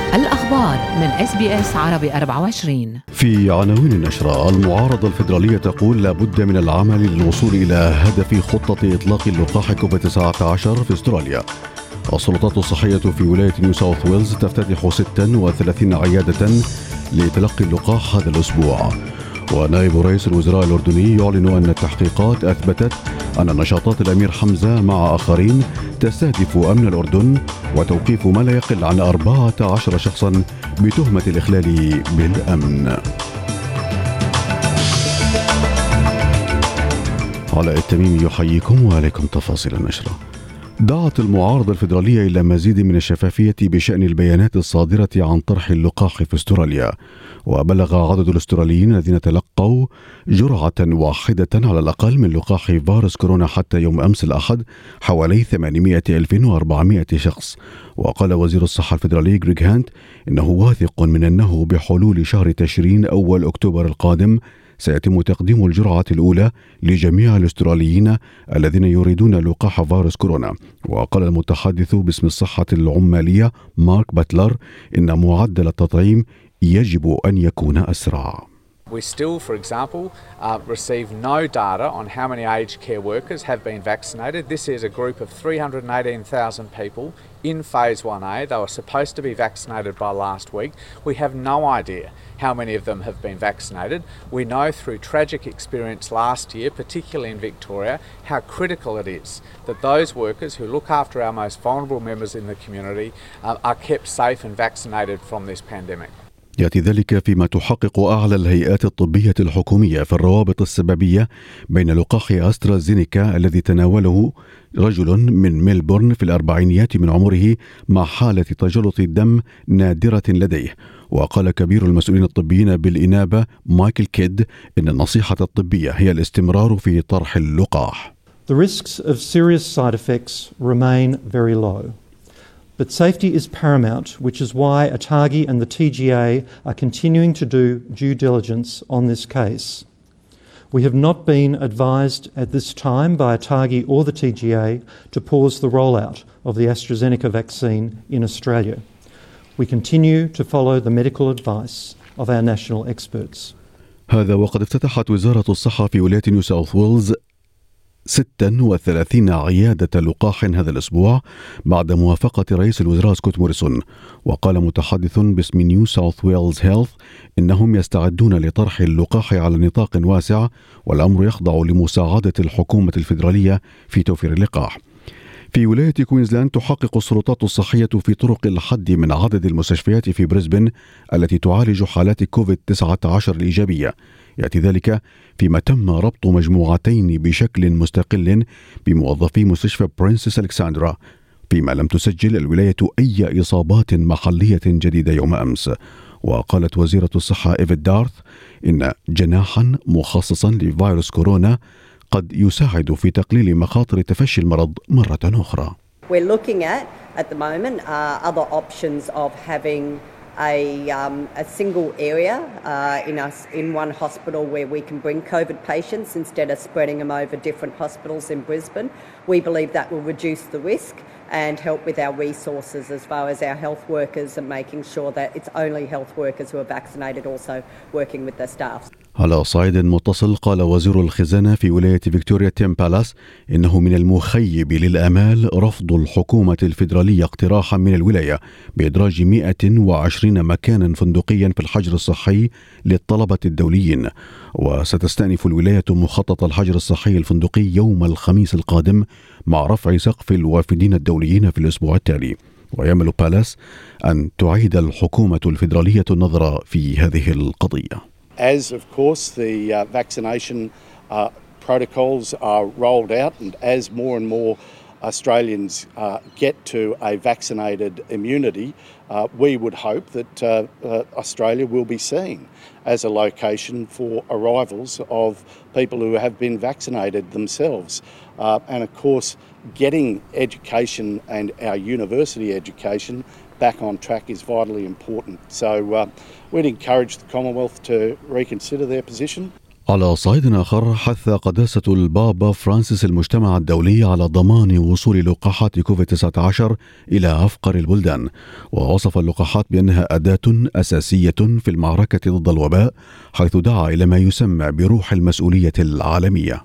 الأخبار من SBS عربي 24. في عناوين النشرة: المعارضة الفيدرالية تقول لا بد من العمل للوصول إلى هدف خطة إطلاق اللقاح كوفيد-19 في أستراليا. السلطات الصحية في ولاية نيو ساوث ويلز تفتتح 36 عيادة لتلقي اللقاح هذا الأسبوع. ونائب رئيس الوزراء الأردني يعلن أن التحقيقات أثبتت أن نشاطات الأمير حمزة مع آخرين تستهدف أمن الأردن، وتوقيف ما لا يقل عن 14 شخصا بتهمة الإخلال بالأمن. علاء التميمي يحييكم وعليكم تفاصيل النشرة. دعت المعارضة الفيدرالية إلى مزيد من الشفافية بشأن البيانات الصادرة عن طرح اللقاح في أستراليا. وبلغ عدد الأستراليين الذين تلقوا جرعة واحدة على الأقل من لقاح فيروس كورونا حتى يوم أمس الأحد حوالي 800,400 شخص. وقال وزير الصحة الفيدرالي غريغ هانت إنه واثق من أنه بحلول شهر تشرين أول أكتوبر القادم سيتم تقديم الجرعة الأولى لجميع الأستراليين الذين يريدون لقاح فيروس كورونا. وقال المتحدث باسم الصحة العمالية مارك باتلر إن معدل التطعيم يجب أن يكون أسرع. We still, for example, receive no data on how many aged care workers have been vaccinated. This is a group of 318,000 people in Phase 1A. They were supposed to be vaccinated by last week. We have no idea how many of them have been vaccinated. We know through tragic experience last year, particularly in Victoria, how critical it is that those workers who look after our most vulnerable members in the community are kept safe and vaccinated from this pandemic. يأتي ذلك فيما تحقق أعلى الهيئات الطبية الحكومية في الروابط السببية بين لقاح أسترازينيكا الذي تناوله رجل من ميلبورن في الأربعينيات من عمره مع حالة تجلط الدم نادرة لديه. وقال كبير المسؤولين الطبيين بالإنابة مايكل كيد إن النصيحة الطبية هي الاستمرار في طرح اللقاح. The risks of serious side effects remain very low. But safety is paramount, which is why ATAGI and the TGA are continuing to do due diligence on this case. We have not been advised at this time by ATAGI or the TGA to pause the rollout of the AstraZeneca vaccine in Australia. We continue to follow the medical advice of our national experts. هذا وقد افتتحت وزارة الصحة في ولاية نيو ساوث ويلز 36 عيادة لقاح هذا الأسبوع بعد موافقة رئيس الوزراء سكوت موريسون. وقال متحدث باسم نيو ساوث ويلز هيلث إنهم يستعدون لطرح اللقاح على نطاق واسع، والأمر يخضع لمساعدة الحكومة الفيدرالية في توفير اللقاح. في ولاية كوينزلاند تحقق السلطات الصحية في طرق الحد من عدد المستشفيات في بريسبن التي تعالج حالات كوفيد-19 الإيجابية. يأتي ذلك فيما تم ربط مجموعتين بشكل مستقل بموظفي مستشفى برنسس ألكسندرا، فيما لم تسجل الولاية أي إصابات محلية جديدة يوم أمس. وقالت وزيرة الصحة إيفيد دارث إن جناحا مخصصا لفيروس كورونا قد يساعد في تقليل مخاطر تفشي المرض مرة أخرى. We're looking at the moment other options of having a single area in one hospital where we can bring COVID patients instead of spreading them over different hospitals in Brisbane. We believe that will reduce the risk and help with our resources as far as our health workers and making sure that it's only health workers who are vaccinated also working with their staff. على صعيد متصل، قال وزير الخزانة في ولاية فيكتوريا تيم بالاس إنه من المخيب للآمال رفض الحكومة الفيدرالية اقتراحا من الولاية بإدراج 120 مكانا فندقيا في الحجر الصحي للطلبة الدوليين. وستستأنف الولاية مخطط الحجر الصحي الفندقي يوم الخميس القادم مع رفع سقف الوافدين الدوليين في الأسبوع التالي. ويأمل بالاس أن تعيد الحكومة الفيدرالية النظر في هذه القضية. As, of course, the vaccination protocols are rolled out and as more and more Australians get to a vaccinated immunity, we would hope that Australia will be seen as a location for arrivals of people who have been vaccinated themselves. And, of course, getting education and our university education back on track is vitally important. So we'd encourage the Commonwealth to reconsider their position. على صعيد آخر، حث قداسة البابا فرانسيس المجتمع الدولي على ضمان وصول لقاحات كوفيد-19 إلى أفقر البلدان، ووصف اللقاحات بأنها أداة أساسية في المعركة ضد الوباء، حيث دعا إلى ما يسمى بروح المسؤولية العالمية.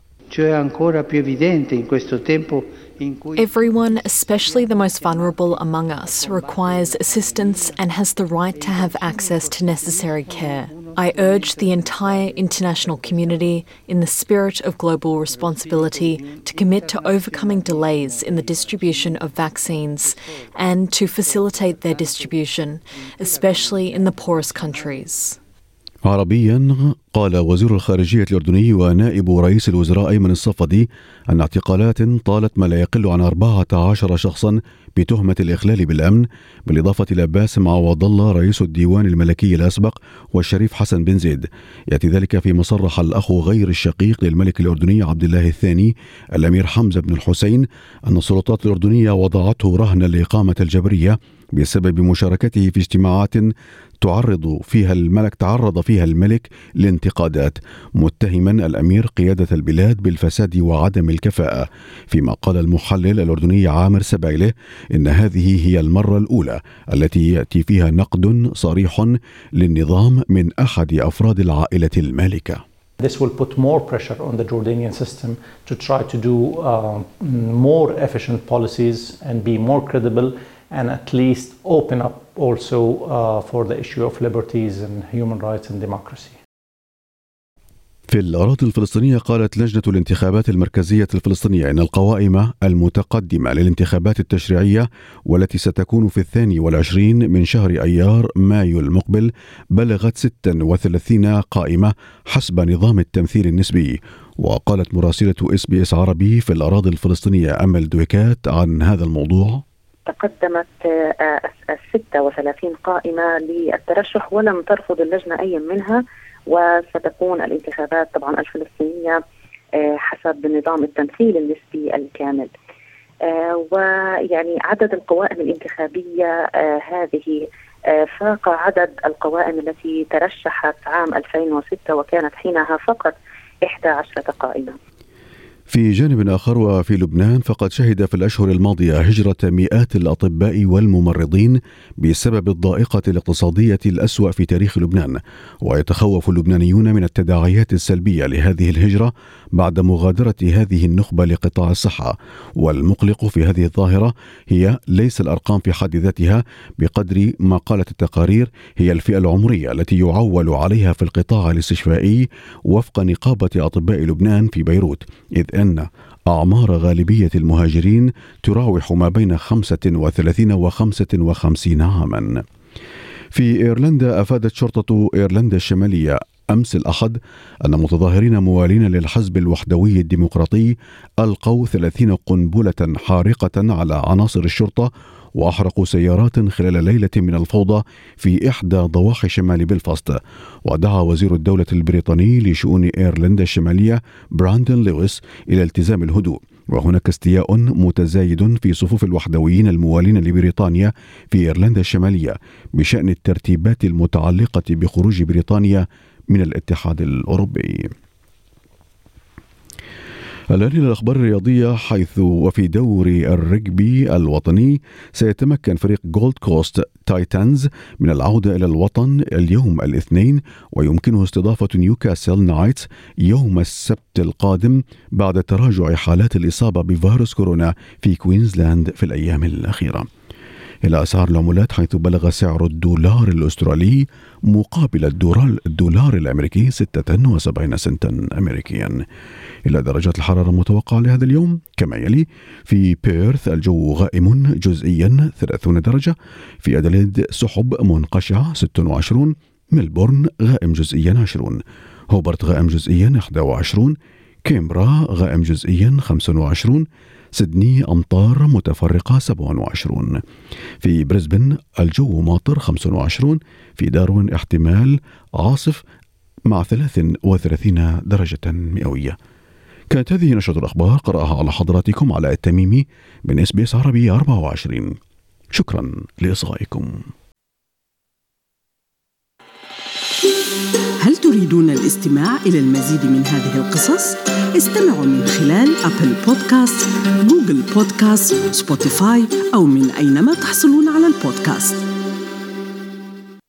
Everyone, especially the most vulnerable among us, requires assistance and has the right to have access to necessary care. I urge the entire international community, in the spirit of global responsibility, to commit to overcoming delays in the distribution of vaccines and to facilitate their distribution, especially in the poorest countries. عربيا، قال وزير الخارجية الأردني ونائب رئيس الوزراء أيمن الصفدي أن اعتقالات طالت ما لا يقل عن 14 شخصا بتهمة الإخلال بالأمن، بالإضافة إلى باسم عوض الله رئيس الديوان الملكي الأسبق والشريف حسن بن زيد. يأتي ذلك فيما صرح الأخ غير الشقيق للملك الأردني عبد الله الثاني الأمير حمزة بن الحسين أن السلطات الأردنية وضعته رهنا لإقامة الجبرية بسبب مشاركته في اجتماعات تعرض فيها الملك لانتقادات، متهما الأمير قيادة البلاد بالفساد وعدم الكفاءة. فيما قال المحلل الأردني عامر سبايله إن هذه هي المرة الأولى التي يأتي فيها نقد صريح للنظام من أحد أفراد العائلة المالكة. This will put more pressure on the Jordanian system to try to do more efficient policies and be more credible and at least open up also for the issue of liberties and human rights and democracy. في الأراضي الفلسطينية، قالت لجنة الانتخابات المركزية الفلسطينية إن القوائم المتقدمة للانتخابات التشريعية والتي ستكون في 22 من شهر أيار مايو المقبل بلغت 36 قائمة حسب نظام التمثيل النسبي. وقالت مراسلة SBS عربي في الأراضي الفلسطينية أمل دويكات عن هذا الموضوع: تقدمت 36 قائمة للترشح ولم ترفض اللجنة أي منها، وستكون الانتخابات طبعا الفلسطينية حسب نظام التمثيل النسبي الكامل. ويعني عدد القوائم الانتخابية هذه فاق عدد القوائم التي ترشحت عام 2006 وكانت حينها فقط 11 قائمة. في جانب آخر، وفي لبنان، فقد شهد في الأشهر الماضية هجرة مئات الأطباء والممرضين بسبب الضائقة الاقتصادية الأسوأ في تاريخ لبنان، ويتخوف اللبنانيون من التداعيات السلبية لهذه الهجرة بعد مغادرة هذه النخبة لقطاع الصحة. والمقلق في هذه الظاهرة هي ليس الأرقام في حد ذاتها بقدر ما قالت التقارير، هي الفئة العمرية التي يعول عليها في القطاع الاستشفائي وفق نقابة أطباء لبنان في بيروت، إذ أن أعمار غالبية المهاجرين تراوح ما بين 35 و 55 عاما. في إيرلندا، أفادت شرطة إيرلندا الشمالية أمس الأحد أن متظاهرين موالين للحزب الوحدوي الديمقراطي ألقوا 30 قنبلة حارقة على عناصر الشرطة وأحرقوا سيارات خلال ليلة من الفوضى في إحدى ضواحي شمال بلفاست. ودعا وزير الدولة البريطاني لشؤون إيرلندا الشمالية براندن لويس إلى التزام الهدوء. وهناك استياء متزايد في صفوف الوحدويين الموالين لبريطانيا في إيرلندا الشمالية بشأن الترتيبات المتعلقة بخروج بريطانيا من الاتحاد الأوروبي. الآن إلى الأخبار الرياضية، حيث وفي دوري الرجبي الوطني سيتمكن فريق جولد كوست تايتنز من العودة إلى الوطن اليوم الاثنين، ويمكنه استضافة نيوكاسل نايتس يوم السبت القادم بعد تراجع حالات الإصابة بفيروس كورونا في كوينزلاند في الأيام الأخيرة. إلى أسعار العملات، حيث بلغ سعر الدولار الأسترالي مقابل الدولار الأمريكي 76 سنتا أمريكيا. إلى درجات الحرارة المتوقعة لهذا اليوم كما يلي: في بيرث الجو غائم جزئيا 30 درجة، في أدليد سحب منقشعة 26، ملبورن غائم جزئيا 20، هوبرت غائم جزئيا 21، كامبرا غائم جزئيا 25، سيدني أمطار متفرقة 27، في بريسبن الجو ماطر 25، في داروين احتمال عاصف مع 33 درجة مئوية. كانت هذه نشرة الأخبار، قرأها على حضراتكم علاء التميمي من SBS عربي 24. شكرا لإصغائكم. هل تريدون الاستماع إلى المزيد من هذه القصص؟ استمعوا من خلال أبل بودكاست، جوجل بودكاست، سبوتيفاي أو من أينما تحصلون على البودكاست.